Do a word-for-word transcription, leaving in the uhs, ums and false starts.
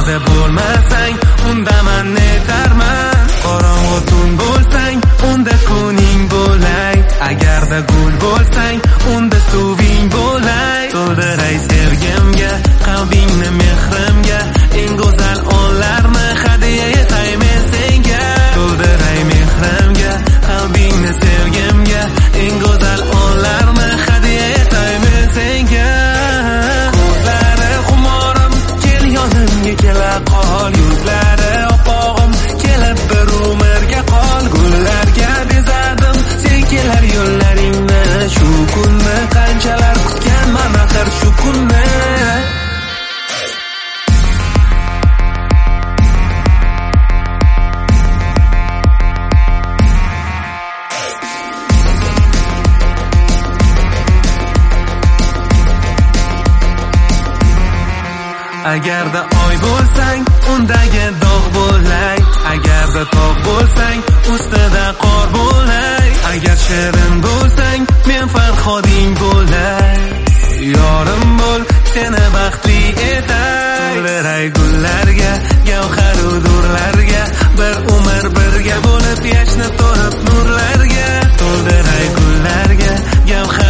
agarda bo'lmasang unda men netarman. Qorong'u tun bo'lsang unda kuning bo'lay, agarda gul bo'lsang unda suving bo'lay. To'ldiray sevgimga qalbingni mehrimga, eng go'zal onlarni hadya etaymen senga. To'ldiray mehrimga qalbingni sevgimga, eng go'zal onlarni hadya etaymen senga. Ko'zlari xumorim kel yonimga kela qol, yuzlari opog'im kelib bir umrga qol. Gullarga bezadim sen kelar yo'llaringni, shu kunni qanchalar kutganman axir shu kunni. Agarda oy bo'lsang undagi dog' bo'lay, agarda tog' bo'lsang ustida qor bo'lay. Agar shirin bo'lsang men farhoding bo'lay, yorim bo'l seni baxtli etay. To'ldiray gullarga gavharu durlarga, bir umr birga bo'lib yashna to'lib nurlarga. To'ldiray gullarga gavhar